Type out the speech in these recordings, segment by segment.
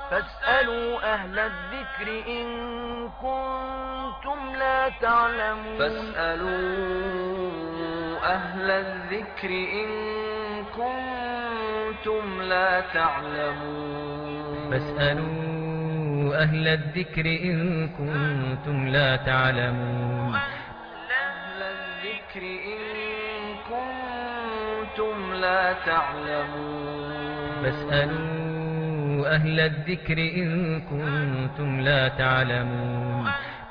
فاسألوا أهل الذكر إن كنتم لا تعلمون. أهل الذكر إن كنتم لا تعلمون. فاسألوا أهل الذكر إن كنتم لا تعلمون. أهل الذكر إن كنتم لا تعلمون. فاسألوا أهل الذكر إن كنتم لا تعلمون.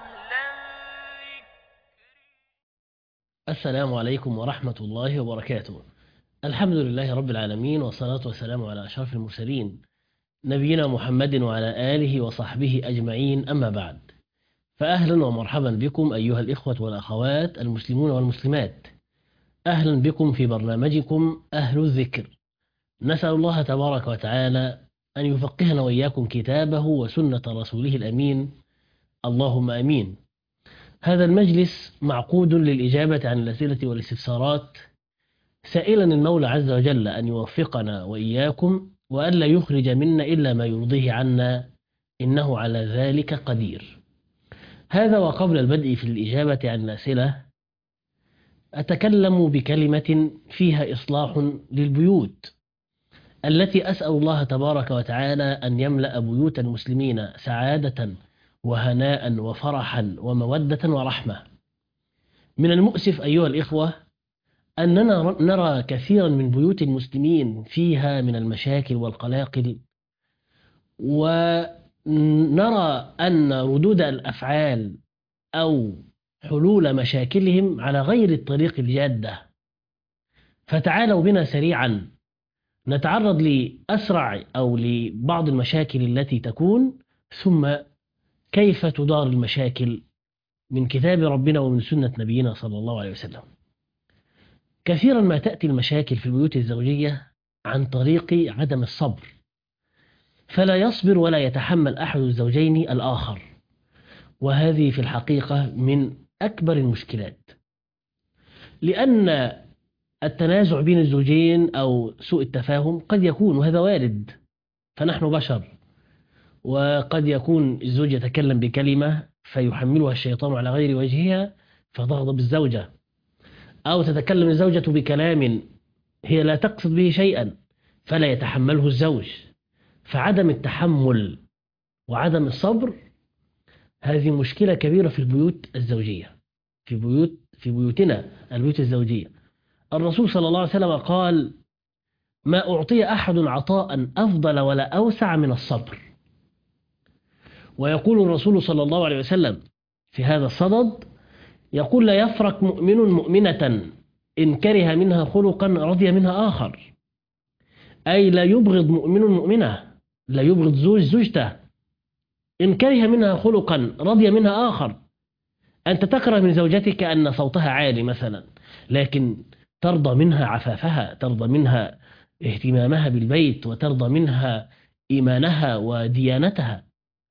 السلام عليكم ورحمة الله وبركاته. الحمد لله رب العالمين، والصلاة والسلام على أشرف المرسلين نبينا محمد وعلى آله وصحبه أجمعين، أما بعد، فأهلا ومرحبا بكم أيها الإخوة والأخوات المسلمون والمسلمات. أهلا بكم في برنامجكم أهل الذكر. نسأل الله تبارك وتعالى أن يفقهنا وإياكم كتابه وسنة رسوله الأمين، اللهم أمين. هذا المجلس معقود للإجابة عن الأسئلة والاستفسارات، سائلا المولى عز وجل أن يوفقنا وإياكم وألا يخرج منا إلا ما يرضيه عنا، إنه على ذلك قدير. هذا وقبل البدء في الإجابة عن الأسئلة أتكلم بكلمة فيها إصلاح للبيوت التي أسأل الله تبارك وتعالى أن يملأ بيوت المسلمين سعادة وهناء وفرحا ومودة ورحمة. من المؤسف أيها الإخوة أننا نرى كثيرا من بيوت المسلمين فيها من المشاكل والقلاقل، ونرى أن ردود الأفعال أو حلول مشاكلهم على غير الطريق الجادة. فتعالوا بنا سريعا نتعرض لأسرع أو لبعض المشاكل التي تكون، ثم كيف تدار المشاكل من كتاب ربنا ومن سنة نبينا صلى الله عليه وسلم. كثيرا ما تأتي المشاكل في البيوت الزوجية عن طريق عدم الصبر، فلا يصبر ولا يتحمل أحد الزوجين الآخر، وهذه في الحقيقة من أكبر المشكلات، لأن التنازع بين الزوجين أو سوء التفاهم قد يكون، وهذا وارد، فنحن بشر، وقد يكون الزوج يتكلم بكلمة فيحملها الشيطان على غير وجهها فتغضب الزوجة، أو تتكلم الزوجة بكلام هي لا تقصد به شيئا فلا يتحمله الزوج. فعدم التحمل وعدم الصبر هذه مشكلة كبيرة في البيوت الزوجية، في بيوتنا البيوت الزوجية. الرسول صلى الله عليه وسلم قال: ما أعطي أحد عطاء أفضل ولا أوسع من الصبر. ويقول الرسول صلى الله عليه وسلم في هذا الصدد، يقول: لا يفرق مؤمن مؤمنة إن كره منها خلقا رضي منها آخر. أي لا يبغض مؤمن مؤمنة، لا يبغض زوج زوجته إن كره منها خلقا رضي منها آخر. أنت تكره من زوجتك أن صوتها عالي مثلا، لكن ترضى منها عفافها، ترضى منها اهتمامها بالبيت، وترضى منها إيمانها وديانتها.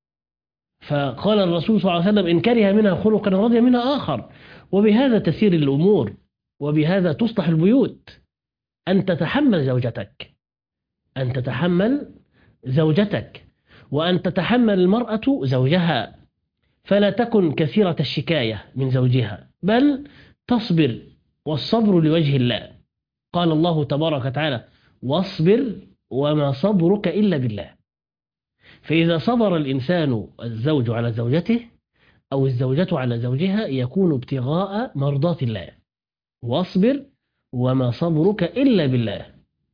فقال الرسول صلى الله عليه وسلم: إن كره منها خلقا رضي منها آخر. وبهذا تسير الأمور، وبهذا تصلح البيوت. أن تتحمل زوجتك، أن تتحمل زوجتك، وأن تتحمل المرأة زوجها، فلا تكن كثيرة الشكاية من زوجها، بل تصبر، والصبر لوجه الله. قال الله تبارك وتعالى: واصبر وما صبرك إلا بالله. فإذا صبر الإنسان، الزوج على زوجته أو الزوجة على زوجها، يكون ابتغاء مرضات الله. واصبر وما صبرك إلا بالله،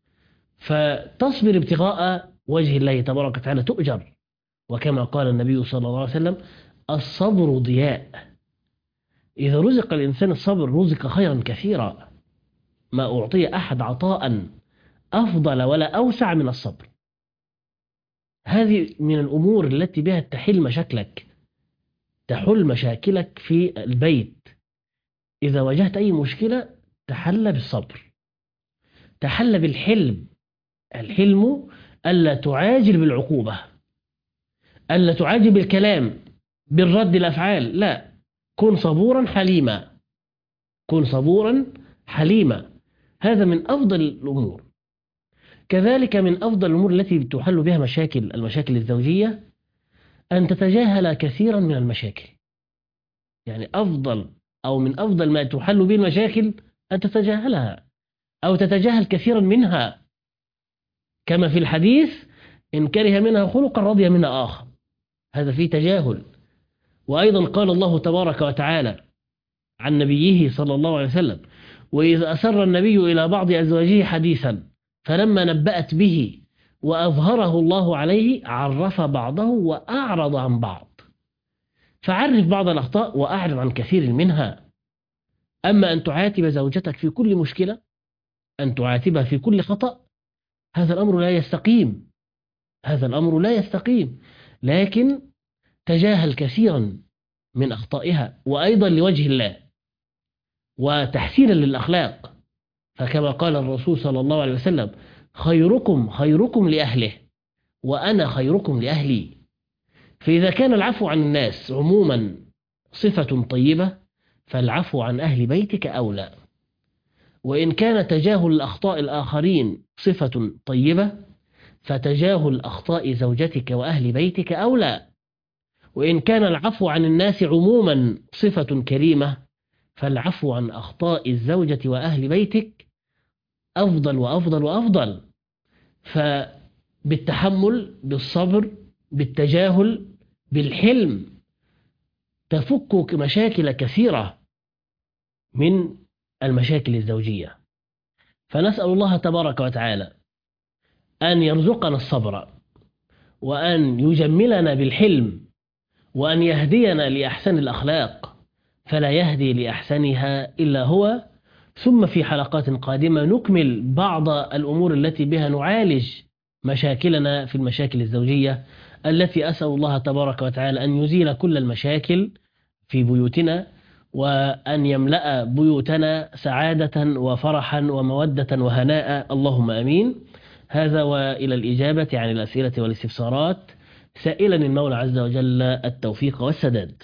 فتصبر ابتغاء وجه الله تبارك وتعالى تؤجر. وكما قال النبي صلى الله عليه وسلم: الصبر ضياء. إذا رزق الإنسان الصبر رزق خيرا كثيرا. ما أعطي أحد عطاء أفضل ولا أوسع من الصبر. هذه من الأمور التي بها تحل مشاكلك في البيت. إذا واجهت أي مشكلة تحل بالصبر، تحل بالحلم. الحلم ألا تعاجل بالعقوبة، ألا تعاجل بالكلام، بالرد الأفعال، لا، كن صبورا حليما، كن صبورا حليما. هذا من أفضل الأمور. كذلك من أفضل الأمور التي تحل بها المشاكل الزوجية أن تتجاهل كثيرا من المشاكل. يعني من أفضل ما تحل به المشاكل أن تتجاهلها أو تتجاهل كثيرا منها، كما في الحديث: إن كره منها خلقا رضي منها آخر. هذا فيه تجاهل. وأيضا قال الله تبارك وتعالى عن نبيه صلى الله عليه وسلم: وإذا أسر النبي إلى بعض أزواجه حديثا فلما نبأت به وأظهره الله عليه عرف بعضه وأعرض عن بعض. فعرف بعض الأخطاء وأعرض عن كثير منها. أما أن تعاتب زوجتك في كل مشكلة، أن تعاتبها في كل خطأ، هذا الأمر لا يستقيم. لكن تجاهل كثيرا من أخطائها، وأيضا لوجه الله وتحسينا للأخلاق. فكما قال الرسول صلى الله عليه وسلم: خيركم لأهله وأنا خيركم لأهلي. فإذا كان العفو عن الناس عموما صفة طيبة، فالعفو عن أهل بيتك أولى. وإن كان تجاهل الأخطاء الآخرين صفة طيبة، فتجاهل أخطاء زوجتك وأهل بيتك أولى. وإن كان العفو عن الناس عموما صفة كريمة، فالعفو عن أخطاء الزوجة وأهل بيتك أفضل وأفضل وأفضل. فبالتحمل، بالصبر، بالتجاهل، بالحلم، تفك مشاكل كثيرة من المشاكل الزوجية. فنسأل الله تبارك وتعالى أن يرزقنا الصبر، وأن يجملنا بالحلم، وأن يهدينا لأحسن الأخلاق، فلا يهدي لأحسنها إلا هو. ثم في حلقات قادمة نكمل بعض الأمور التي بها نعالج مشاكلنا في المشاكل الزوجية، التي أسأل الله تبارك وتعالى أن يزيل كل المشاكل في بيوتنا، وأن يملأ بيوتنا سعادة وفرحا ومودة وهناء، اللهم أمين. هذا وإلى الإجابة عن الأسئلة والاستفسارات، سائلا المولى عز وجل التوفيق والسداد.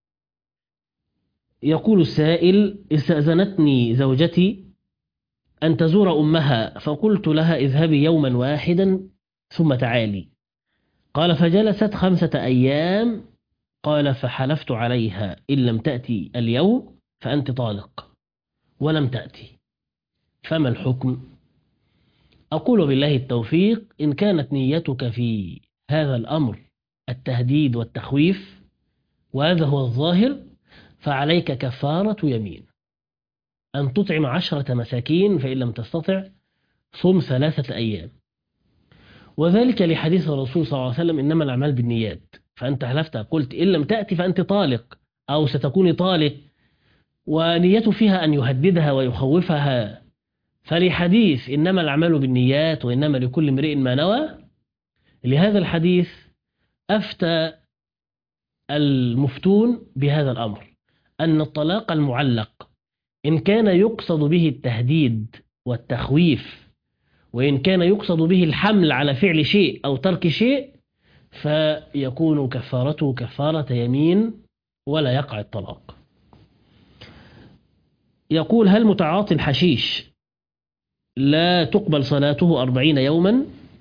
يقول السائل: استأذنتني زوجتي أن تزور أمها، فقلت لها: اذهبي يوما واحدا ثم تعالي. قال: فجلست 5 أيام. قال: فحلفت عليها إن لم تأتي اليوم فأنت طالق، ولم تأتي، فما الحكم؟ أقول بالله التوفيق. إن كانت نيتك في هذا الأمر التهديد والتخويف، وهذا هو الظاهر، فعليك كفارة يمين، أن تطعم 10 مساكين، فإن لم تستطع صم 3 أيام. وذلك لحديث الرسول صلى الله عليه وسلم: إنما الأعمال بالنيات. فأنت حلفت قلت إن لم تأتي فأنت طالق أو ستكوني طالق، ونيته فيها أن يهددها ويخوفها. فلحديث إنما الأعمال بالنيات وإنما لكل امرئ ما نوى، لهذا الحديث أفتى المفتون بهذا الأمر، أن الطلاق المعلق إن كان يقصد به التهديد والتخويف، وإن كان يقصد به الحمل على فعل شيء أو ترك شيء، فيكون كفارته كفارة يمين ولا يقع الطلاق. يقول: هل متعاطي الحشيش لا تقبل صلاته 40 يوما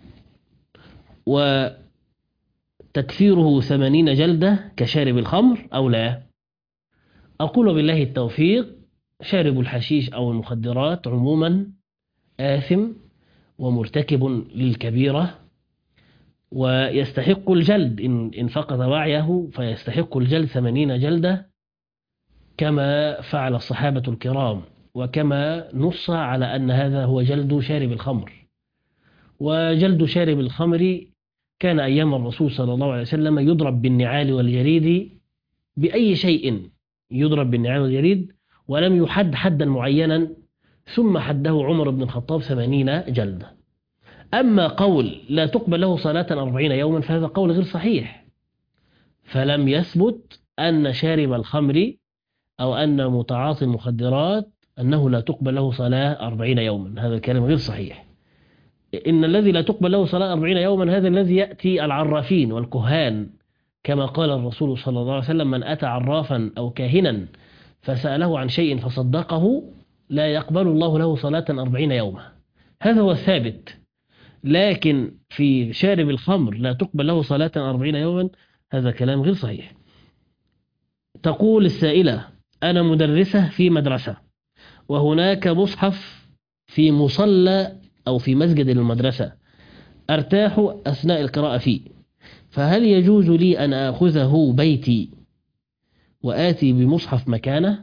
وتكفيره 80 جلدة كشارب الخمر أو لا؟ أقول بالله التوفيق: شارب الحشيش أو المخدرات عموما آثم ومرتكب للكبيرة، ويستحق الجلد. إن فقد وعيه فيستحق الجلد 80 جلدة، كما فعل الصحابة الكرام، وكما نص على أن هذا هو جلد شارب الخمر. وجلد شارب الخمر كان أيام الرسول صلى الله عليه وسلم يضرب بالنعال والجريد، بأي شيء يضرب بالنعال والجريد، ولم يحد حدا معينا، ثم حده عمر بن الخطاب 80 جلدة. أما قول لا تقبل له صلاة 40 يوما فهذا قول غير صحيح، فلم يثبت أن شارب الخمر أو أن متعاطي المخدرات أنه لا تقبل له صلاة 40 يوما، هذا الكلام غير صحيح. إن الذي لا تقبل له صلاة 40 يوما هذا الذي يأتي العرافين والكهان، كما قال الرسول صلى الله عليه وسلم: من أتى عرافا أو كاهنا فسأله عن شيء فصدقه لا يقبل الله له صلاة 40 يوما. هذا هو الثابت. لكن في شارب الخمر لا تقبل له صلاة 40 يوما، هذا كلام غير صحيح. تقول السائلة: أنا مدرسة في مدرسة، وهناك مصحف في مصلى أو في مسجد المدرسة أرتاح أثناء القراءة فيه، فهل يجوز لي أن أخذه بيتي وآتي بمصحف مكانه؟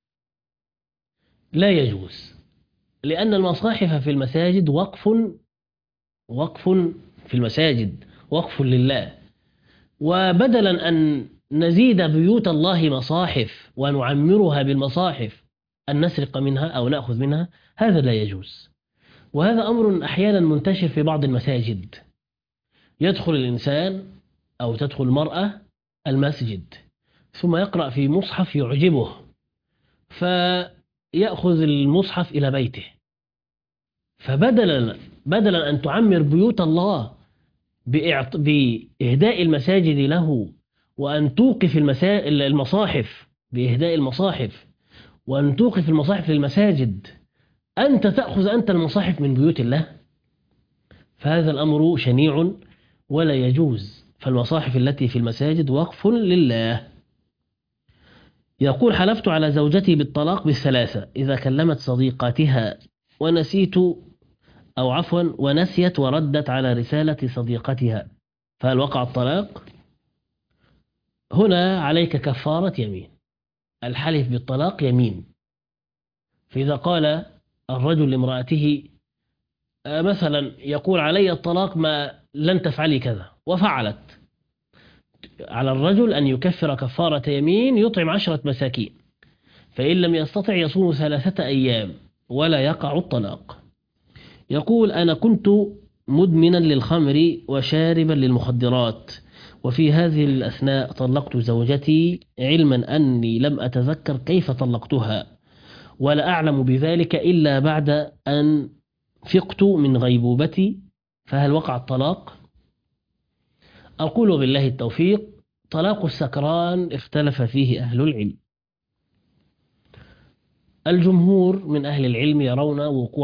لا يجوز، لأن المصاحف في المساجد وقف في المساجد، وقف لله. وبدلا أن نزيد بيوت الله مصاحف ونعمرها بالمصاحف أن نسرق منها أو نأخذ منها، هذا لا يجوز. وهذا أمر أحيانا منتشر في بعض المساجد. يدخل الإنسان أو تدخل المرأة المسجد ثم يقرأ في مصحف يعجبه، فيأخذ المصحف إلى بيته، فبدلا أن تعمر بيوت الله بإهداء المساجد له، وأن توقف المصاحف بإهداء المصاحف، وأن توقف المصاحف للمساجد، أنت تأخذ أنت المصاحف من بيوت الله، فهذا الأمر شنيع ولا يجوز. فالمصاحف التي في المساجد وقف لله. يقول: حلفت على زوجتي بالطلاق بالثلاثة إذا كلمت صديقاتها ونسيت وردت على رسالة صديقتها، فهل وقع الطلاق؟ هنا عليك كفارة يمين. الحلف بالطلاق يمين. فإذا قال الرجل لامرأته مثلا يقول: علي الطلاق ما لن تفعلي كذا، وفعلت، على الرجل أن يكفر كفارة يمين يطعم 10 مساكين، فإن لم يستطع يصوم 3 أيام ولا يقع الطلاق. يقول: أنا كنت مدمنا للخمر وشاربا للمخدرات، وفي هذه الأثناء طلقت زوجتي علما أني لم أتذكر كيف طلقتها، ولا أعلم بذلك إلا بعد أن فقت من غيبوبتي، فهل وقع الطلاق؟ أقول بالله التوفيق: طلاق السكران اختلف فيه أهل العلم. الجمهور من أهل العلم يرون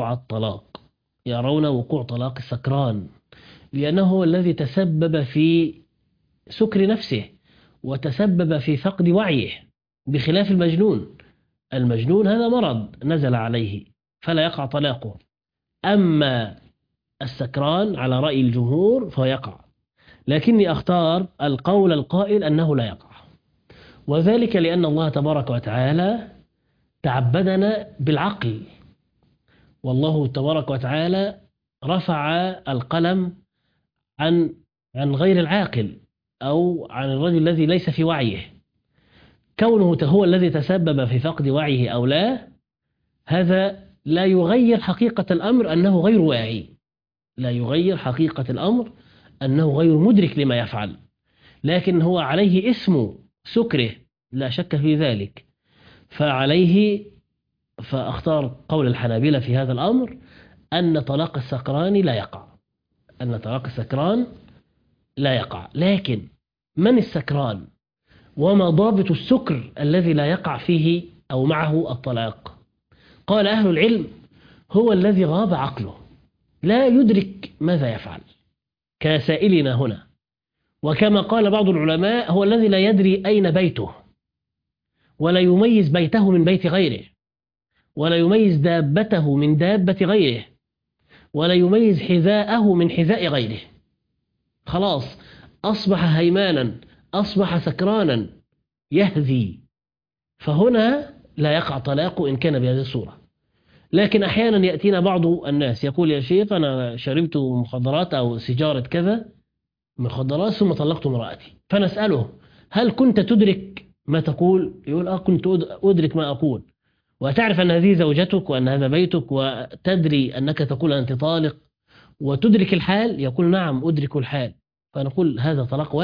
وقوع طلاق السكران، لأنه هو الذي تسبب في سكر نفسه وتسبب في فقد وعيه، بخلاف المجنون هذا مرض نزل عليه فلا يقع طلاقه، أما السكران على رأي الجمهور فيقع، لكني أختار القول القائل أنه لا يقع، وذلك لأن الله تبارك وتعالى تعبدنا بالعقل، والله تبارك وتعالى رفع القلم عن غير العاقل أو عن الرجل الذي ليس في وعيه. كونه هو الذي تسبب في فقد وعيه أو لا، هذا لا يغير حقيقة الأمر أنه غير واعي، لا يغير حقيقة الأمر أنه غير مدرك لما يفعل، لكن هو عليه اسم سكره لا شك في ذلك، فأختار قول الحنابلة في هذا الأمر أن طلاق السكران لا يقع. لكن من السكران؟ وما ضابط السكر الذي لا يقع فيه أو معه الطلاق؟ قال أهل العلم: هو الذي غاب عقله، لا يدرك ماذا يفعل، كسائلنا هنا. وكما قال بعض العلماء: هو الذي لا يدري أين بيته، ولا يميز بيته من بيت غيره، ولا يميز دابته من دابة غيره، ولا يميز حذاءه من حذاء غيره. خلاص أصبح هيمانا، أصبح سكرانا يهذي، فهنا لا يقع طلاقه إن كان بهذه الصورة. لكن أحيانا يأتينا بعض الناس يقول: يا شيخ أنا شربت مخدرات أو سيجارة كذا مخدرات ثم طلقت امرأتي، فنسأله: هل كنت تدرك ما تقول؟ يقول: كنت أدرك ما أقول، وتعرف أن هذه زوجتك وأن هذا بيتك، وتدري أنك تقول أنت طالق، وتدرك الحال؟ يقول: نعم أدرك الحال. فنقول: هذا طلاق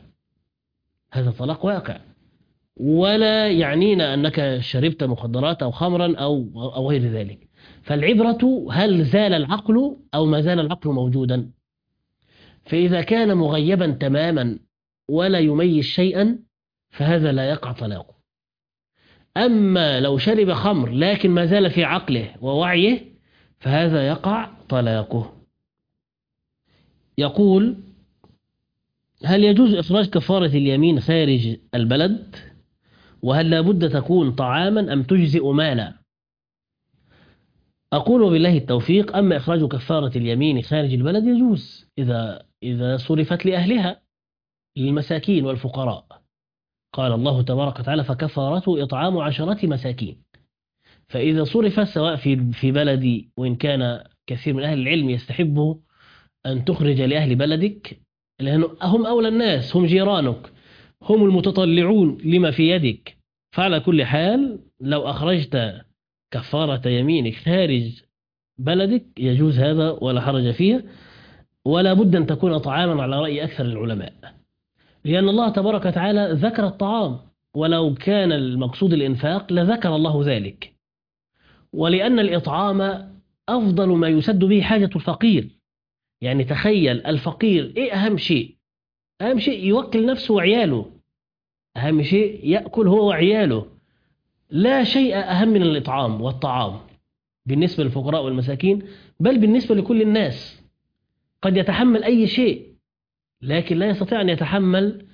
واقع، ولا يعنينا أنك شربت مخدرات أو خمرا أو غير ذلك. فالعبرة هل زال العقل أو ما زال العقل موجودا؟ فإذا كان مغيبا تماما ولا يميز شيئا فهذا لا يقع طلاقه. أما لو شرب خمر لكن ما زال في عقله ووعيه فهذا يقع طلاقه. يقول: هل يجوز إخراج كفارة اليمين خارج البلد؟ وهل لابد تكون طعاما أم تجزئ مالا؟ أقول بالله التوفيق: أما إخراج كفارة اليمين خارج البلد يجوز إذا صرفت لأهلها، للمساكين والفقراء. قال الله تبارك وتعالى: فكفارته إطعام 10 مساكين. فإذا صرف سواء في بلدي، وإن كان كثير من أهل العلم يستحبه أن تخرج لأهل بلدك، لأنهم هم أولى الناس، هم جيرانك، هم المتطلعون لما في يدك. فعلى كل حال لو أخرجت كفارة يمينك خارج بلدك يجوز هذا ولا حرج فيه، ولا بد أن تكون طعاما على رأي أكثر العلماء، لأن الله تبارك وتعالى ذكر الطعام، ولو كان المقصود الإنفاق لذكر الله ذلك، ولأن الإطعام أفضل ما يسد به حاجة الفقير. يعني تخيل الفقير، إيه أهم شيء؟ أهم شيء يوكل نفسه وعياله، أهم شيء يأكل هو وعياله، لا شيء أهم من الإطعام والطعام بالنسبة للفقراء والمساكين، بل بالنسبة لكل الناس. قد يتحمل أي شيء لكن لا يستطيع أن يتحمل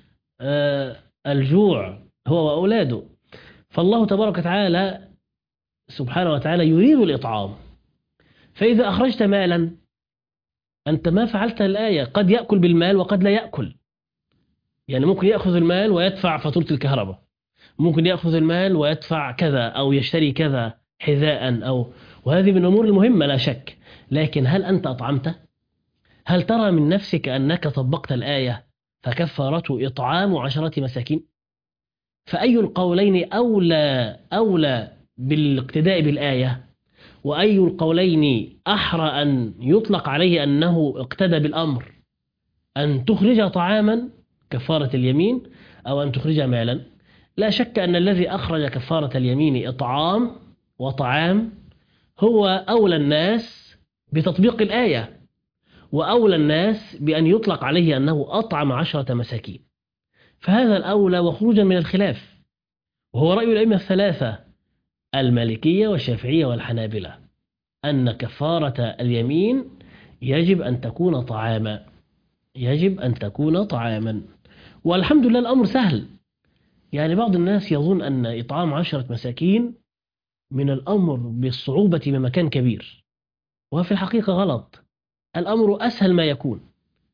الجوع هو وأولاده. فالله تبارك وتعالى سبحانه وتعالى يريد الإطعام. فإذا أخرجت مالا أنت ما فعلت الآية، قد يأكل بالمال وقد لا يأكل. يعني ممكن يأخذ المال ويدفع فاتورة الكهرباء، ممكن يأخذ المال ويدفع كذا أو يشتري كذا حذاء وهذه من الأمور المهمة لا شك. لكن هل أنت أطعمته؟ هل ترى من نفسك أنك طبقت الآية فكفارته إطعام 10 مساكين؟ فأي القولين أولى بالاقتداء بالآية؟ وأي القولين أحرى أن يطلق عليه أنه اقتدى بالأمر؟ أن تخرج طعاما كفارة اليمين أو أن تخرج مالا؟ لا شك أن الذي أخرج كفارة اليمين إطعام وطعام هو أولى الناس بتطبيق الآية، وأولى الناس بأن يطلق عليه أنه أطعم 10 مساكين. فهذا الأولى وخروجا من الخلاف، وهو رأي الأئمة الثلاثة المالكية والشافعية والحنابلة، أن كفارة اليمين يجب أن تكون طعاما، يجب أن تكون طعاما. والحمد لله الأمر سهل. يعني بعض الناس يظن أن إطعام 10 مساكين من الأمر بالصعوبة بمكان كبير، وفي الحقيقة غلط. الأمر أسهل ما يكون.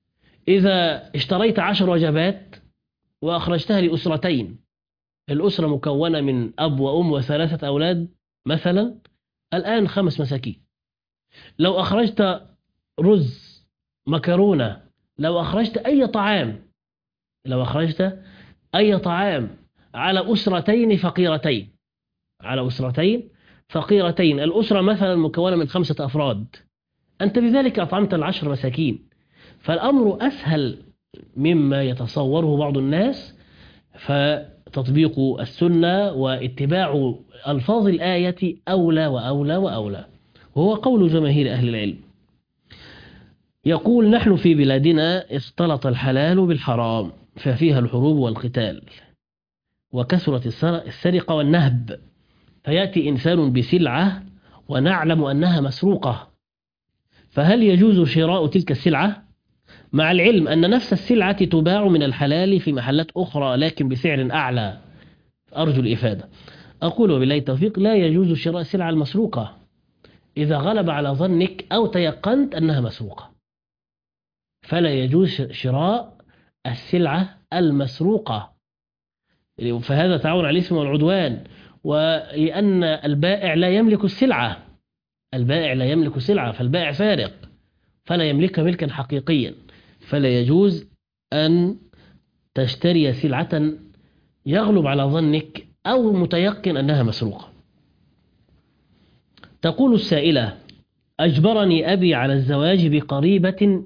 إذا اشتريت 10 وجبات وأخرجتها لأسرتين، الأسرة مكونة من أب وأم و3 أولاد مثلا، الآن 5 مساكين. لو أخرجت رز، مكرونة، لو أخرجت أي طعام، لو أخرجت أي طعام على أسرتين فقيرتين، على أسرتين فقيرتين، الأسرة مثلا مكونة من 5 أفراد، أنت بذلك أطعمت 10 مساكين. فالأمر أسهل مما يتصوره بعض الناس. فتطبيق السنة واتباع ألفاظ الآية أولى وأولى وأولى، وهو قول جماهير أهل العلم. يقول: نحن في بلادنا اختلط الحلال بالحرام، ففيها الحروب والقتال، وكثرت السرقة والنهب، فيأتي إنسان بسلعة ونعلم أنها مسروقة، فهل يجوز شراء تلك السلعة؟ مع العلم أن نفس السلعة تباع من الحلال في محلات أخرى لكن بسعر أعلى. أرجو الإفادة. أقول وبالله التوفيق: لا يجوز شراء السلعة المسروقة إذا غلب على ظنك أو تيقنت أنها مسروقة، فلا يجوز شراء السلعة المسروقة، فهذا تعاون على الإثم والعدوان. ولأن البائع لا يملك السلعة، البائع لا يملك السلعة، فالبائع سارق فلا يملكها ملكا حقيقيا، فلا يجوز أن تشتري سلعة يغلب على ظنك أو متيقن أنها مسروقة. تقول السائلة: أجبرني أبي على الزواج بقريبة.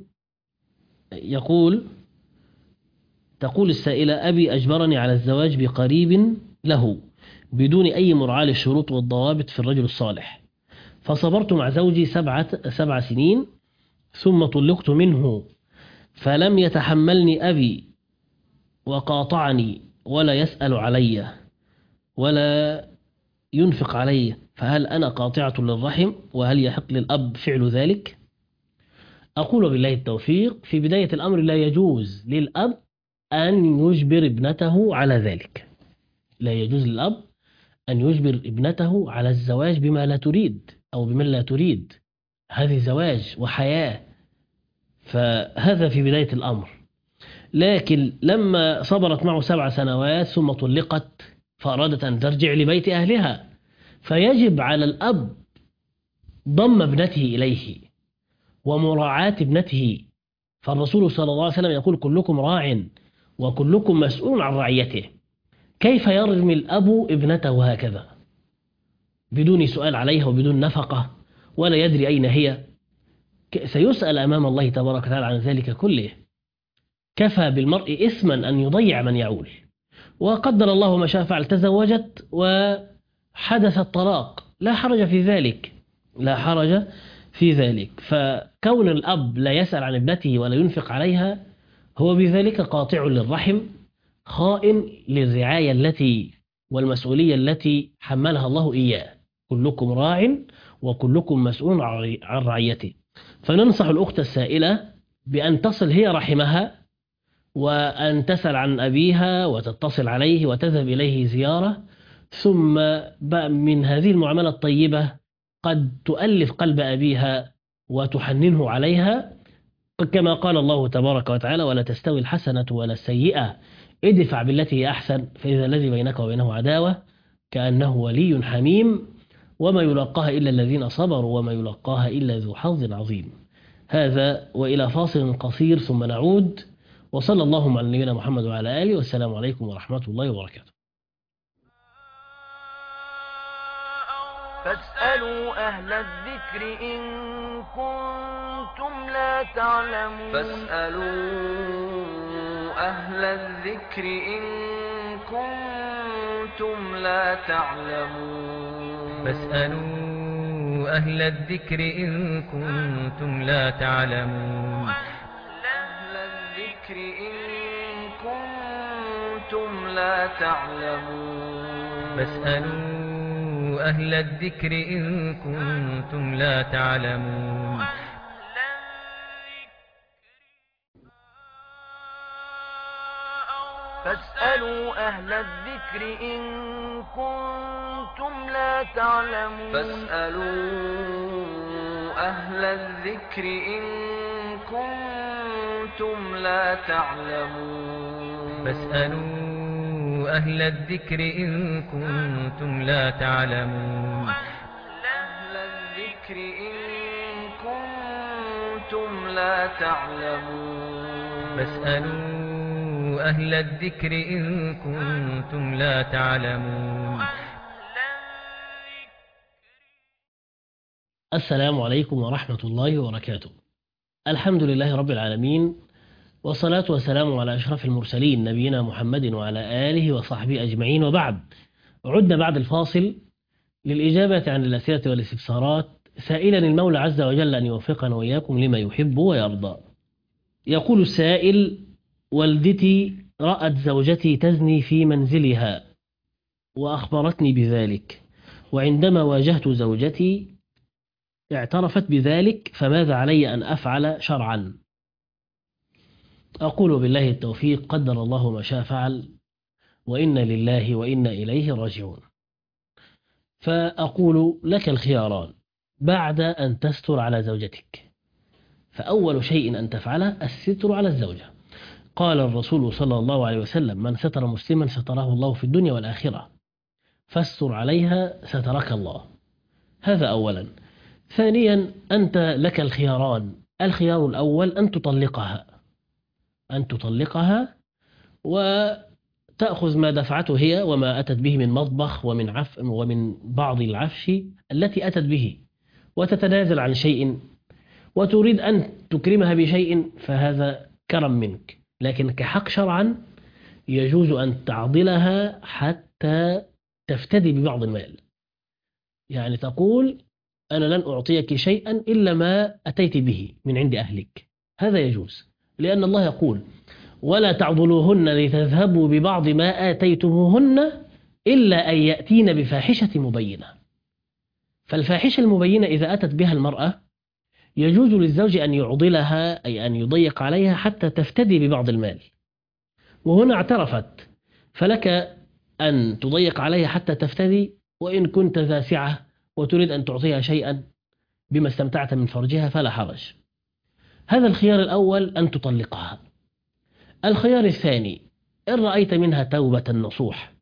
تقول السائلة: أبي أجبرني على الزواج بقريب له بدون أي مراعاة للشروط والضوابط في الرجل الصالح، فصبرت مع زوجي 7 سنين ثم طلقت منه، فلم يتحملني أبي وقاطعني ولا يسأل علي ولا ينفق علي، فهل أنا قاطعة للرحم؟ وهل يحق للأب فعل ذلك؟ أقول بالله التوفيق. في بداية الأمر لا يجوز للأب أن يجبر ابنته على ذلك. لا يجوز للأب أن يجبر ابنته على الزواج بما لا تريد أو بمن لا تريد. هذه زواج وحياة، فهذا في بداية الأمر. لكن لما صبرت معه 7 سنوات ثم طلقت فأرادت أن ترجع لبيت أهلها، فيجب على الأب ضم ابنته إليه ومراعاة ابنته. فالرسول صلى الله عليه وسلم يقول: كلكم راع وكلكم مسؤول عن رعيته. كيف يرمي الأب ابنته هكذا بدون سؤال عليها وبدون نفقة ولا يدري أين هي؟ سيسأل أمام الله تبارك وتعالى عن ذلك كله. كفى بالمرء إثما أن يضيع من يعول. وقدر الله ما شاء فعل، تزوجت وحدث الطلاق، لا حرج في ذلك، لا حرج في ذلك. فكون الأب لا يسأل عن ابنته ولا ينفق عليها هو بذلك قاطع للرحم، خائن للرعاية التي والمسؤولية التي حملها الله إياه. كلكم راع وكلكم مسؤول عن رعيته. فننصح الأخت السائلة بأن تصل هي رحمها وأن تسأل عن أبيها وتتصل عليه وتذهب إليه زيارة، ثم من هذه المعاملة الطيبة قد تؤلف قلب أبيها وتحننه عليها، كما قال الله تبارك وتعالى: ولا تستوي الحسنة ولا السيئة ادفع بالتي هي أحسن فإذا الذي بينك وبينه عداوة كأنه ولي حميم وما يلقاها إلا الذين صبروا وما يلقاها إلا ذو حظ عظيم. هذا وإلى فاصل قصير ثم نعود. وصلى الله على نبينا محمد وعلى آله، والسلام عليكم ورحمة الله وبركاته. فاسألوا أهل الذكر إن كنتم لا تعلمون. فاسألوا أهل الذكر إن كنتم لا تعلمون. فاسألوا أهل الذكر إن كنتم لا تعلمون. أهل الذكر إن كنتم لا تعلمون. فاسألوا أهل الذكر إن كنتم لا تعلمون. فاسألوا أهل الذكر إن كنتم لا تعلمون. فاسألوا أهل الذكر إن كنتم لا تعلمون. فاسألوا أهل الذكر إن كنتم لا تعلمون. أهل الذكر إن كنتم لا تعلمون. فاسألوا أهل الذكر إن كنتم لا تعلمون. السلام عليكم ورحمة الله وبركاته. الحمد لله رب العالمين، والصلاة والسلام على أشرف المرسلين نبينا محمد وعلى آله وصحبه أجمعين، وبعد. عدنا بعد الفاصل للإجابة عن الأسئلة والاستفسارات، سائلا المولى عز وجل أن يوفقنا وإياكم لما يحب ويرضى. يقول السائل: والدتي رأت زوجتي تزني في منزلها وأخبرتني بذلك، وعندما واجهت زوجتي اعترفت بذلك، فماذا علي أن أفعل شرعا؟ أقول بالله التوفيق. قدر الله ما شاء فعل، وإنا لله وإنا إليه راجعون. فأقول لك الخياران بعد أن تستر على زوجتك. فأول شيء أن تفعله الستر على الزوجة. قال الرسول صلى الله عليه وسلم: من ستر مسلما ستره الله في الدنيا والآخرة، فاستر عليها سترك الله. هذا أولا. ثانيا، أنت لك الخياران. الخيار الأول أن تطلقها وتأخذ ما دفعته هي وما أتت به من مطبخ ومن بعض العفش التي أتت به، وتتنازل عن شيء وتريد أن تكرمها بشيء، فهذا كرم منك. لكن كحق شرعا يجوز أن تعضلها حتى تفتدي ببعض المال. يعني تقول: أنا لن أعطيك شيئا إلا ما أتيت به من عند أهلك. هذا يجوز، لأن الله يقول: ولا تعضلوهن لتذهبوا ببعض ما آتيتموهن إلا أن يأتين بفاحشة مبينة. فالفاحشة المبينة إذا أتت بها المرأة يجوز للزوج أن يعضلها أي أن يضيق عليها حتى تفتدي ببعض المال، وهنا اعترفت، فلك أن تضيق عليها حتى تفتدي، وإن كنت ذا سعة وتريد أن تعطيها شيئا بما استمتعت من فرجها فلا حرج. هذا الخيار الأول أن تطلقها. الخيار الثاني إن رأيت منها توبة نصوح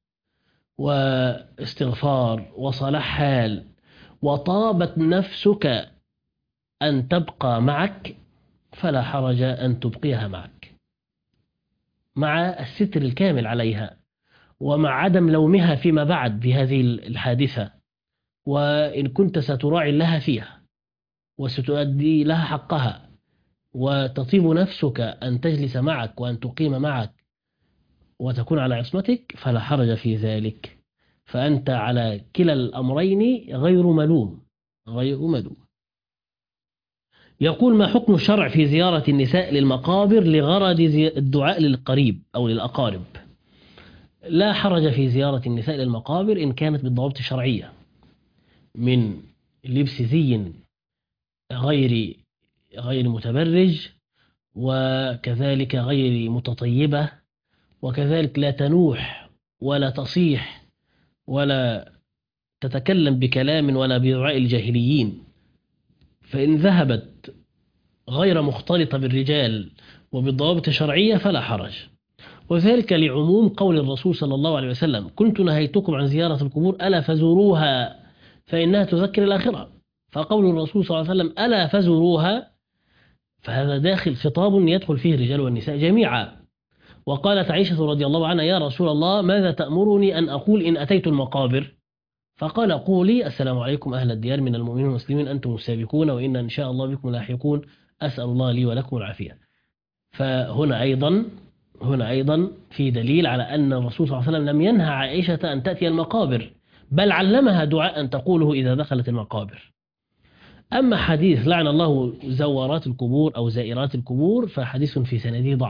واستغفار وصلاح حال وطابت نفسك أن تبقى معك فلا حرج أن تبقيها معك مع الستر الكامل عليها، ومع عدم لومها فيما بعد بهذه الحادثة، وإن كنت ستراعي لها فيها وستؤدي لها حقها وتطيب نفسك أن تجلس معك وأن تقيم معك وتكون على عصمتك فلا حرج في ذلك، فأنت على كلا الأمرين غير ملوم. يقول: ما حكم الشرع في زيارة النساء للمقابر لغرض الدعاء للقريب أو للأقارب؟ لا حرج في زيارة النساء للمقابر إن كانت بالضوابط الشرعية من لبس زي غير متبرج، وكذلك غير متطيبة، وكذلك لا تنوح ولا تصيح ولا تتكلم بكلام ولا بدعاء الجاهليين. فإن ذهبت غير مختلطة بالرجال وبالضوابط الشرعية فلا حرج، وذلك لعموم قول الرسول صلى الله عليه وسلم: كنت نهيتكم عن زيارة القبور ألا فزوروها فإنها تذكر الآخرة. فقول الرسول صلى الله عليه وسلم ألا فزوروها فهذا داخل خطاب يدخل فيه الرجال والنساء جميعا. وقالت عائشة رضي الله عنها: يا رسول الله ماذا تأمرني أن أقول إن أتيت المقابر؟ فقال: قولي: السلام عليكم أهل الديار من المؤمنين والمسلمين، أنتم السابقون وإن إن شاء الله بكم لاحقون، أسأل الله لي ولكم العافية. فهنا أيضا في دليل على أن الرسول صلى الله عليه وسلم لم ينهى عائشة أن تأتي المقابر، بل علمها دعاء تقوله إذا دخلت المقابر. أما حديث لعن الله زوارات القبور أو زائرات القبور فحديث في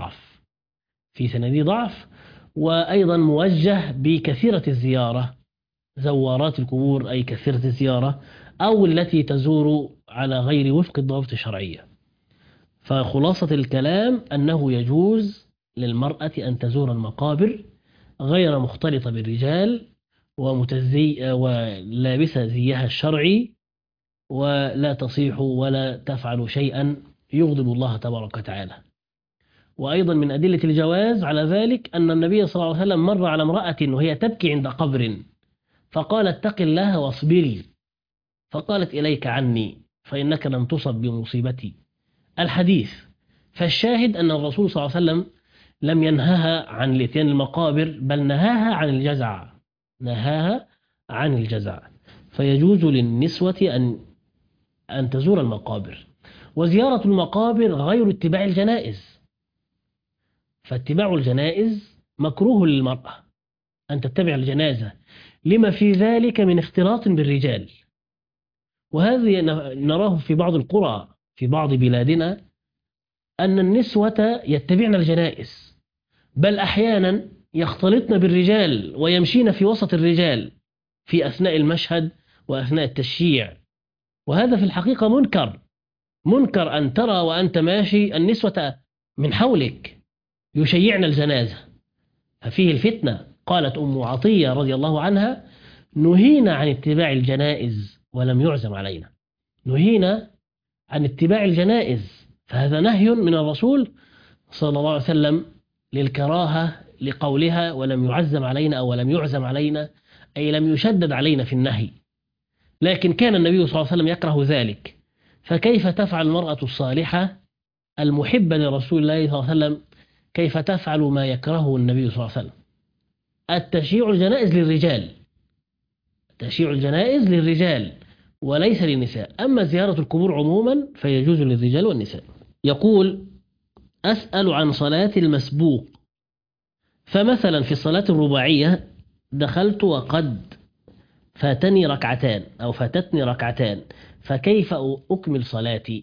سنده ضعف، وأيضا موجه بكثيرة الزيارة، زوارات القبور أي كثيرة الزيارة أو التي تزور على غير وفق الضوابط الشرعية. فخلاصة الكلام أنه يجوز للمرأة أن تزور المقابر غير مختلطة بالرجال ولابسة زيها الشرعي، ولا تصيح ولا تفعل شيئا يغضب الله تبارك وتعالى. وأيضا من أدلة الجواز على ذلك أن النبي صلى الله عليه وسلم مر على امرأة وهي تبكي عند قبر فقال: اتق الله واصبري، فقالت: إليك عني فإنك لم تصب بمصيبتي. الحديث. فالشاهد أن الرسول صلى الله عليه وسلم لم ينهها عن الاتيان المقابر، بل نهاها عن الجزع. فيجوز للنسوة أن تزور المقابر. وزيارة المقابر غير اتباع الجنائز، فاتباع الجنائز مكروه للمرأة أن تتبع الجنازة لما في ذلك من اختلاط بالرجال، وهذا نراه في بعض القرى في بعض بلادنا أن النسوة يتبعن الجنائز، بل أحيانا يختلطن بالرجال ويمشين في وسط الرجال في أثناء المشهد وأثناء التشييع، وهذا في الحقيقة منكر أن ترى وأنت ماشي النسوة من حولك يشيعن الجنازة، ففيه الفتنة. قالت أم عطية رضي الله عنها: نهينا عن اتباع الجنائز ولم يعزم علينا. نهينا عن اتباع الجنائز، فهذا نهي من الرسول صلى الله عليه وسلم للكراهة لقولها ولم يعزم علينا أو ولم يعزم علينا، أي لم يشدد علينا في النهي، لكن كان النبي صلى الله عليه وسلم يكره ذلك. فكيف تفعل المرأة الصالحة المحبة لرسول الله صلى الله عليه وسلم، كيف تفعل ما يكرهه النبي صلى الله عليه وسلم؟ التشييع الجنائز للرجال وليس للنساء. أما زيارة القبور عموما فيجوز للرجال والنساء. يقول: أسأل عن صلاة المسبوق. فمثلا في الصلاة الرباعية دخلت وقد فاتتني ركعتان، فكيف أكمل صلاتي؟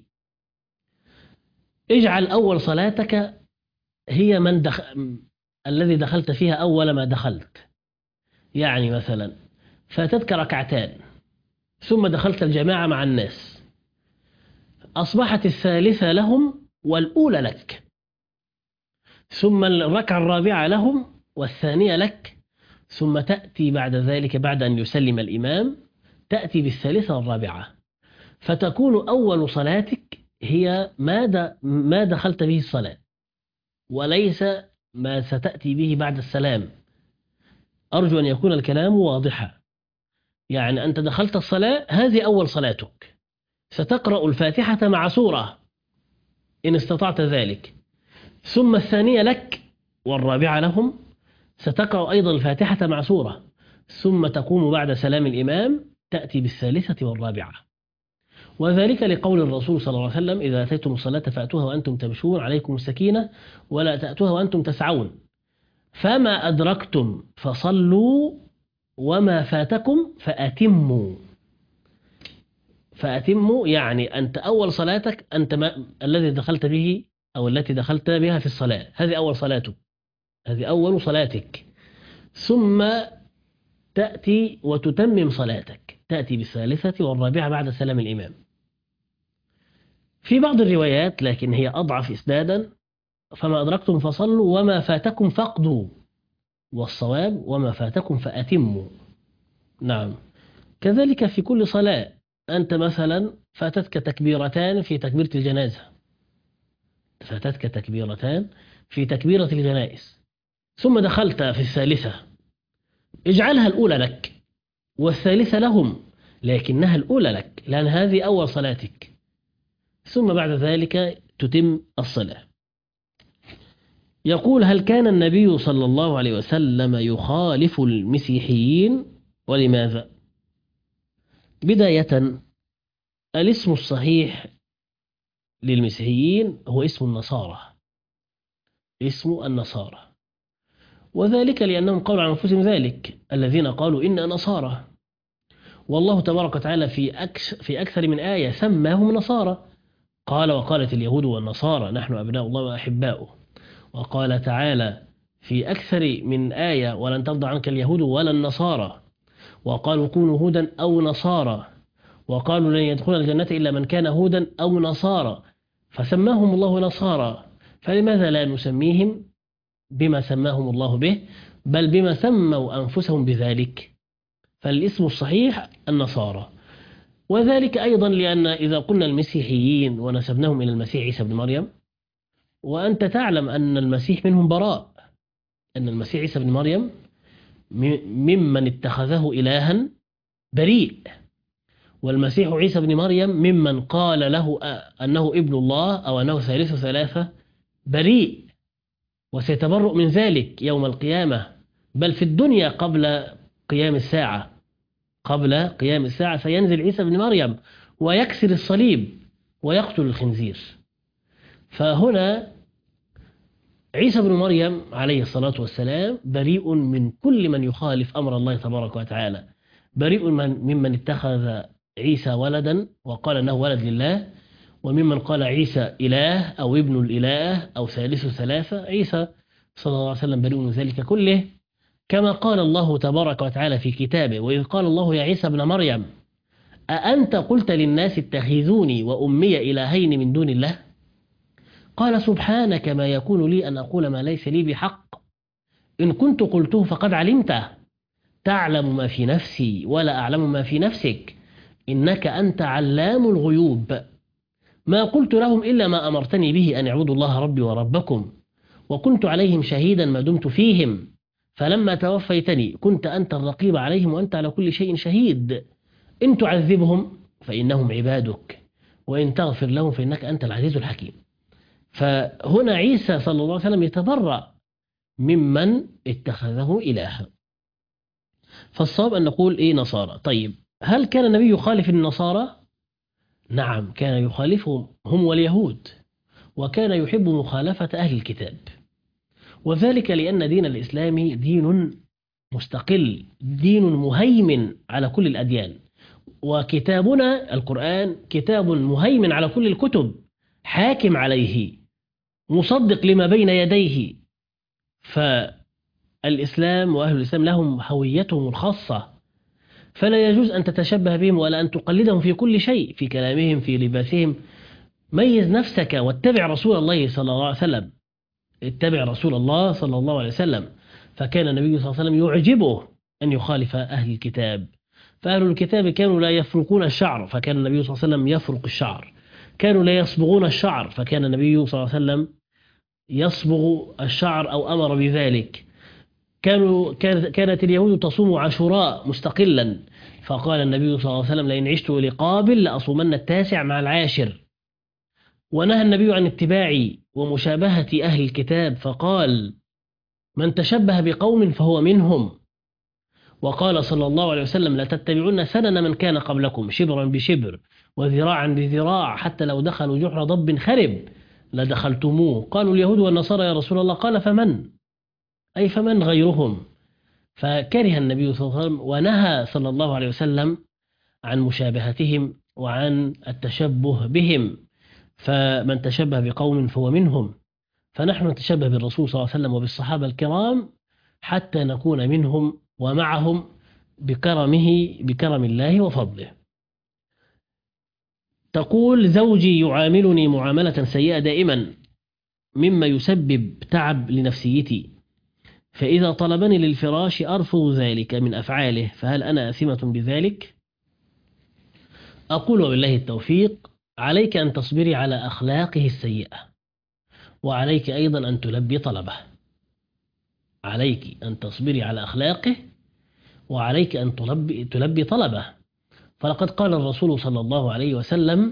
اجعل أول صلاتك هي الذي دخلت فيها أول ما دخلت، يعني مثلا فاتتك ركعتان ثم دخلت الجماعة مع الناس، أصبحت الثالثة لهم والأولى لك، ثم الركعة الرابعة لهم والثانية لك، ثم تأتي بعد ذلك بعد أن يسلم الإمام تأتي بالثالثة والرابعة، فتكون أول صلاتك هي ما دخلت به الصلاة، وليس ما ستأتي به بعد السلام. أرجو أن يكون الكلام واضحا. يعني أنت دخلت الصلاة، هذه أول صلاتك، ستقرأ الفاتحة مع سورة إن استطعت ذلك، ثم الثانية لك والرابعة لهم، ستقرأ أيضا الفاتحة مع سورة، ثم تقوم بعد سلام الإمام تأتي بالثالثة والرابعة. وذلك لقول الرسول صلى الله عليه وسلم: إذا أتيتم الصلاة فأتوها وأنتم تمشون، عليكم السكينة، ولا تأتوها وأنتم تسعون، فما أدركتم فصلوا وما فاتكم فأتموا. فأتموا يعني أنت أول صلاتك، أنت الذي دخلت به أو التي دخلت بها في الصلاة، هذه أول صلاتك، هذه أول صلاتك، ثم تأتي وتتمم صلاتك، تأتي بالثالثة والرابعة بعد سلام الإمام. في بعض الروايات لكن هي أضعف إسنادا: فما أدركتم فصلوا وما فاتكم فاقضوا، والصواب وما فاتكم فأتموا. نعم. كذلك في كل صلاة، أنت مثلا فاتتك تكبيرتان في تكبيرة الجنازة، فاتتك تكبيرتان في تكبيرة الجنائز، ثم دخلت في الثالثة، اجعلها الأولى لك والثالثة لهم، لكنها الأولى لك لأن هذه أول صلاتك، ثم بعد ذلك تتم الصلاة. يقول: هل كان النبي صلى الله عليه وسلم يخالف المسيحيين ولماذا؟ بداية، الاسم الصحيح للمسيحيين هو اسم النصارى، اسم النصارى، وذلك لأنهم قالوا عن أنفسهم ذلك، الذين قالوا إن نصارى، والله تبارك وتعالى في أكثر من آية سماهم نصارى، قال: وقالت اليهود والنصارى نحن أبناء الله وأحباؤه. وقال تعالى في أكثر من آية: ولن ترضى عنك اليهود ولا النصارى. وقالوا كونوا هودا أو نصارى. وقالوا لن يدخل الجنة إلا من كان هودا أو نصارى، فسماهم الله نصارى. فلماذا لا نسميهم بما سماهم الله به، بل بما سموا أنفسهم بذلك؟ فالاسم الصحيح النصارى. وذلك أيضا لأن إذا قلنا المسيحيين ونسبناهم إلى المسيح عيسى بن مريم، وأنت تعلم أن المسيح منهم براء، أن المسيح عيسى بن مريم ممن اتخذه إلها بريء، والمسيح عيسى بن مريم ممن قال له أنه ابن الله أو أنه ثالث ثلاثة بريء، وسيتبرؤ من ذلك يوم القيامة، بل في الدنيا قبل قيام الساعة. قبل قيام الساعة سينزل عيسى بن مريم ويكسر الصليب ويقتل الخنزير. فهنا عيسى بن مريم عليه الصلاة والسلام بريء من كل من يخالف أمر الله تبارك وتعالى، بريء ممن اتخذ عيسى ولدا وقال أنه ولد لله، وممن قال عيسى إله أو ابن الإله أو ثالث ثلاثة. عيسى صلى الله عليه وسلم بريء من ذلك كله، كما قال الله تبارك وتعالى في كتابه: وإذ قال الله يا عيسى ابن مريم أأنت قلت للناس اتخذوني وأمي إلهين من دون الله؟ قال سبحانك ما يكون لي أن أقول ما ليس لي بحق، إن كنت قلته فقد علمته، تعلم ما في نفسي ولا أعلم ما في نفسك، إنك أنت علام الغيوب. ما قلت لهم إلا ما أمرتني به أن اعبدوا الله ربي وربكم، وكنت عليهم شهيدا ما دمت فيهم، فلما توفيتني كنت أنت الرقيب عليهم وأنت على كل شيء شهيد، إن تعذبهم فإنهم عبادك وإن تغفر لهم فإنك أنت العزيز الحكيم. فهنا عيسى صلى الله عليه وسلم يتبرأ ممن اتخذه إلها. فالصواب أن نقول نصارى. طيب، هل كان النبي يخالف النصارى؟ نعم، كان يخالفهم هم واليهود، وكان يحب مخالفة أهل الكتاب، وذلك لأن دين الإسلام دين مستقل، دين مهيمن على كل الأديان، وكتابنا القرآن كتاب مهيمن على كل الكتب، حاكم عليه، مصدق لما بين يديه. فالإسلام وأهل الإسلام لهم هويتهم الخاصة، فلا يجوز أن تتشبه بهم ولا أن تقلدهم في كل شيء، في كلامهم، في لباسهم، ميز نفسك واتبع رسول الله صلى الله عليه وسلم. اتبع رسول الله صلى الله عليه وسلم. فكان النبي صلى الله عليه وسلم يعجبه أن يخالف أهل الكتاب. فأهل الكتاب كانوا لا يفرقون الشعر، فكان النبي صلى الله عليه وسلم يفرق الشعر. كانوا لا يصبغون الشعر، فكان النبي صلى الله عليه وسلم يصبغ الشعر أو أمر بذلك. كانت اليهود تصوم عاشوراء مستقلا، فقال النبي صلى الله عليه وسلم: لئن عشت لقابل لأصومن التاسع مع العاشر. ونهى النبي عن اتباع ومشابهة أهل الكتاب، فقال: من تشبه بقوم فهو منهم. وقال صلى الله عليه وسلم: لا تتبعون سنن من كان قبلكم شبرا بشبر وذراعا بذراع حتى لو دخلوا جحر ضب خرب لدخلتموه. قالوا اليهود والنصارى يا رسول الله، قال: فمن؟ أي فمن غيرهم؟ فكره النبي صلى الله عليه وسلم ونهى صلى الله عليه وسلم عن مشابهتهم وعن التشبه بهم. فمن تشبه بقوم فهو منهم. فنحن نتشبه بالرسول صلى الله عليه وسلم وبالصحابة الكرام حتى نكون منهم ومعهم بكرم الله وفضله. تقول: زوجي يعاملني معاملة سيئة دائما مما يسبب تعب لنفسيتي، فإذا طلبني للفراش أرفض ذلك من أفعاله، فهل أنا آثمة بذلك؟ أقول وبالله التوفيق: عليك أن تصبري على أخلاقه السيئة، وعليك أيضا أن تلبي طلبه. عليك أن تصبري على أخلاقه، وعليك أن تلبي طلبه. فلقد قال الرسول صلى الله عليه وسلم: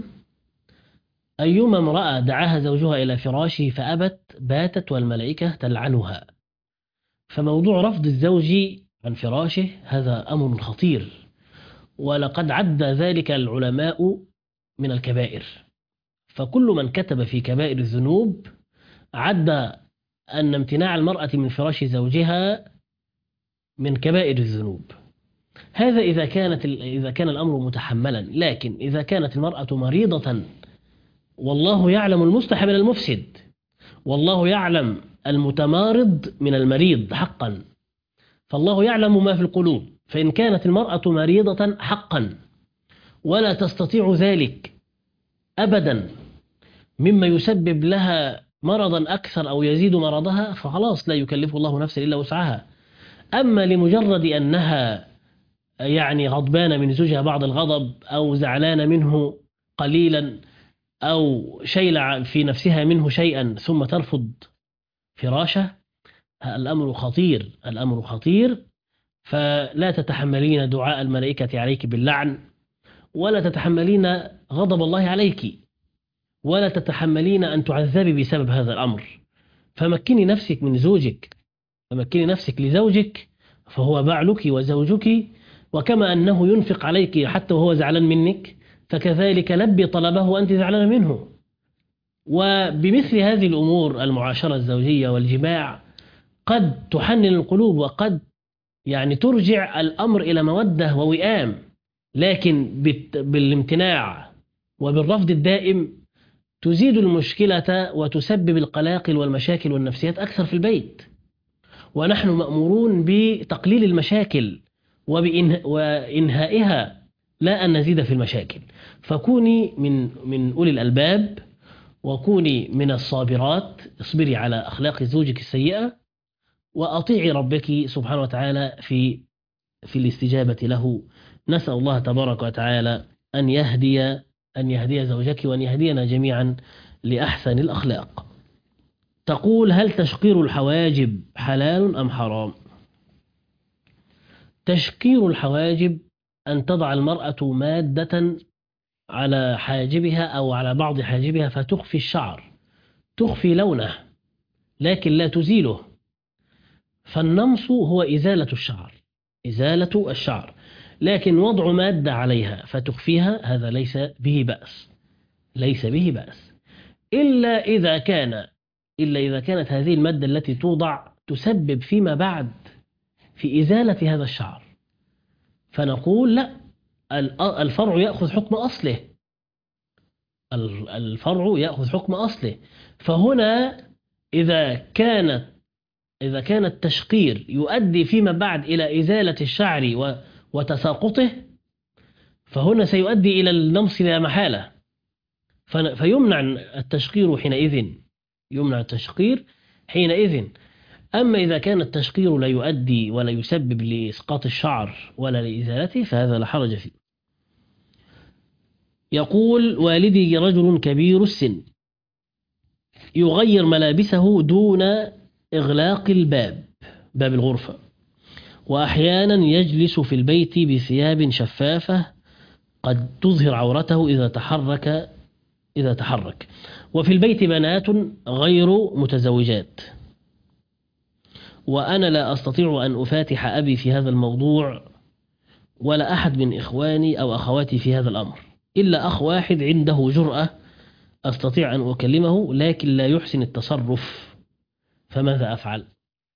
أيما امرأة دعاها زوجها إلى فراشه فأبت باتت والملائكة تلعنها. فموضوع رفض الزوج عن فراشه هذا أمر خطير، ولقد عد ذلك العلماء من الكبائر. فكل من كتب في كبائر الذنوب عد أن امتناع المرأة من فراش زوجها من كبائر الذنوب. هذا إذا كان الأمر متحملا. لكن إذا كانت المرأة مريضة، والله يعلم المصلح من المفسد، والله يعلم المتمارض من المريض حقا، فالله يعلم ما في القلوب. فإن كانت المرأة مريضة حقا ولا تستطيع ذلك أبدا مما يسبب لها مرضا أكثر أو يزيد مرضها، فخلاص لا يكلف الله نفسا إلا وسعها. أما لمجرد أنها غضبانة من زوجها بعض الغضب، أو زعلانة منه قليلا، أو شيل في نفسها منه شيئا ثم ترفض فراشه، الأمر خطير. الأمر خطير. فلا تتحملين دعاء الملائكة عليك باللعن، ولا تتحملين غضب الله عليك، ولا تتحملين أن تعذبي بسبب هذا الأمر. فمكني نفسك من زوجك، فمكني نفسك لزوجك، فهو بعلك وزوجك، وكما أنه ينفق عليك حتى وهو زعلان منك، فكذلك لبي طلبه وأنت زعلان منه. وبمثل هذه الأمور المعاشرة الزوجية والجماع قد تحنن القلوب، وقد ترجع الأمر إلى مودة ووئام. لكن بالامتناع وبالرفض الدائم تزيد المشكلة وتسبب القلاقل والمشاكل والنفسيات أكثر في البيت. ونحن مأمورون بتقليل المشاكل وإنهائها، لا أن نزيد في المشاكل. فكوني من أولي الألباب، وكوني من الصابرات. اصبري على أخلاق زوجك السيئة، وأطيعي ربك سبحانه وتعالى في الاستجابة له. نسأل الله تبارك وتعالى أن يهدي زوجك وأن يهدينا جميعا لأحسن الأخلاق. تقول: هل تشقير الحواجب حلال أم حرام؟ تشقير الحواجب أن تضع المرأة مادة على حاجبها أو على بعض حاجبها فتخفي الشعر، تخفي لونه لكن لا تزيله. فالنمص هو إزالة الشعر، لكن وضع مادة عليها فتخفيها هذا ليس به بأس، إلا إذا كانت هذه المادة التي توضع تسبب فيما بعد في إزالة هذا الشعر، فنقول لا، الفرع يأخذ حكم أصله. فهنا إذا كان التشقير يؤدي فيما بعد إلى إزالة الشعر وتساقطه، فهنا سيؤدي إلى النمص لا محالة. فيمنع التشقير حينئذ، يمنع التشقير حينئذ. أما إذا كان التشقير لا يؤدي ولا يسبب لإسقاط الشعر ولا لإزالته فهذا لا حرج فيه. يقول: والدي رجل كبير السن يغير ملابسه دون إغلاق باب الغرفة، وأحيانا يجلس في البيت بثياب شفافة قد تظهر عورته إذا تحرك، وفي البيت بنات غير متزوجات، وأنا لا أستطيع أن أفاتح أبي في هذا الموضوع ولا أحد من إخواني أو أخواتي في هذا الأمر، إلا أخ واحد عنده جرأة أستطيع أن أكلمه لكن لا يحسن التصرف، فماذا أفعل؟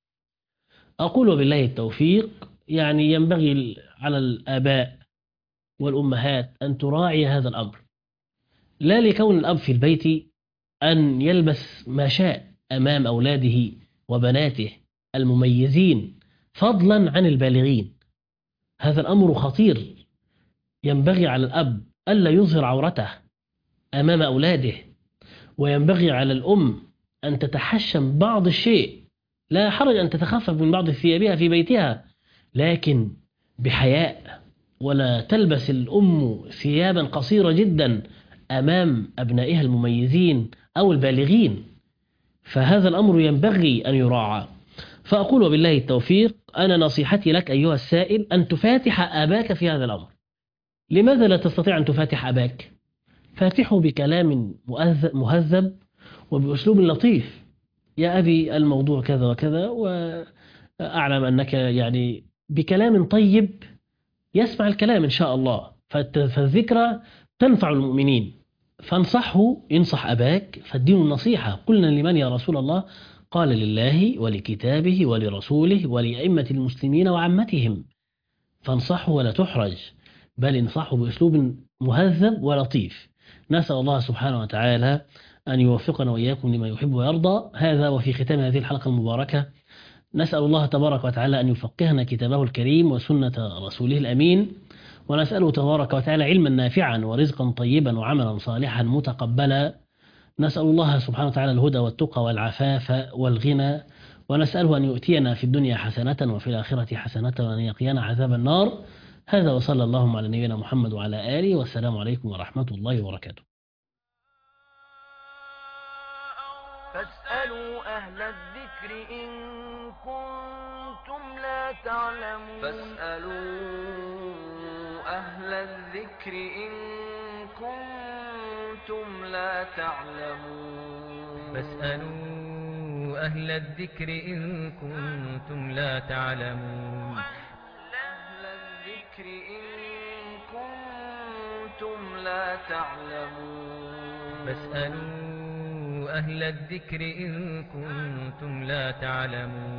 أقول وبالله التوفيق. يعني ينبغي على الآباء والأمهات أن تراعي هذا الأمر، لا لكون الأب في البيت أن يلبس ما شاء أمام أولاده وبناته المميزين فضلا عن البالغين. هذا الأمر خطير، ينبغي على الأب ألا يظهر عورته أمام أولاده، وينبغي على الأم أن تتحشم بعض الشيء، لا حرج أن تتخفف من بعض ثيابها في بيتها لكن بحياء، ولا تلبس الأم ثيابا قصيرة جدا أمام أبنائها المميزين أو البالغين، فهذا الأمر ينبغي أن يراعى. فأقول وبالله التوفيق، أنا نصيحتي لك أيها السائل أن تفاتح أباك في هذا الأمر. لماذا لا تستطيع أن تفاتح أباك؟ فاتحه بكلام مهذب وبأسلوب لطيف: يا أبي الموضوع كذا وكذا، وأعلم أنك يعني بكلام طيب يسمع الكلام إن شاء الله، فالذكرى تنفع المؤمنين، فانصحه، ينصح أباك. فالدين النصيحة، قلنا لمن يا رسول الله؟ قال: لله ولكتابه ولرسوله ولأئمة المسلمين وعامتهم. فانصحه ولا تحرج، بل انصحه بأسلوب مهذب ولطيف. نسأل الله سبحانه وتعالى أن يوفقنا وإياكم لما يحب ويرضى. هذا وفي ختام هذه الحلقة المباركة نسأل الله تبارك وتعالى أن يفقهنا كتابه الكريم وسنة رسوله الأمين، ونسأله تبارك وتعالى علما نافعا ورزقا طيبا وعملا صالحا متقبلا. نسأل الله سبحانه وتعالى الهدى والتقى والعفاف والغنى، ونسأله أن يؤتينا في الدنيا حسنة وفي الآخرة حسنة وأن يقينا عذاب النار. هذا وصلى اللهم على نبينا محمد وعلى آله، والسلام عليكم ورحمة الله وبركاته. فاسألوا أهل الذكر إن كنتم لا تعلمون. فاسألوا أهل الذكر إن كنتم لا تعلمون. فاسألوا أهل الذكر إن كنتم لا تعلمون. أهل الذكر إن كنتم لا تعلمون. فاسألوا أهل الذكر إن كنتم لا تعلمون.